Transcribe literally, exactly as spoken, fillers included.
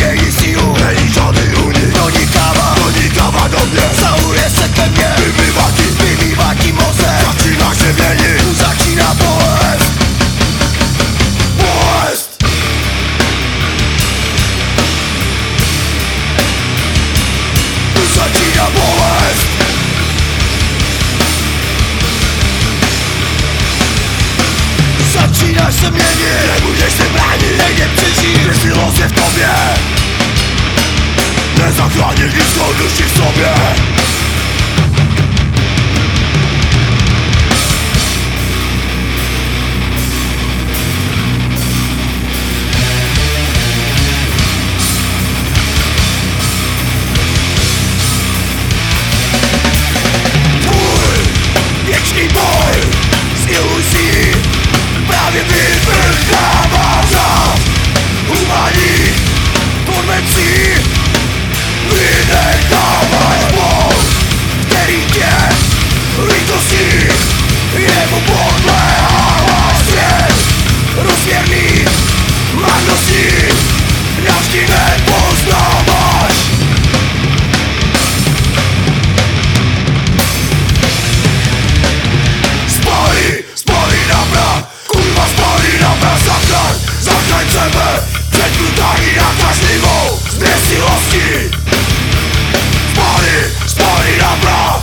její sílu, není žádný unik. Pronikává, pronikává do mě, zahuje se ke mně, vymývá ti, vymývá ti mozek. Začíná se měnit, tu začíná bolest. Bolest. Tu začíná bolest. Začínáš se měnit, nemůžeš se bránit, nejde přežít, jestli los je v tobě. Nezachránit lidskou duši v sobě. Tvůj věčný boj s iluzí právě vyvrchává řád humání tormencí. Vynecháváš bol, který tě lítostí, jemu podléhává svět rozměrný marností, navždy nepoznáváš. Spali, spali na prach, kurva spali na prach, zachraň, zachraň sebe před brutální nakažlivou zběsilostí. Spali, spali na prach.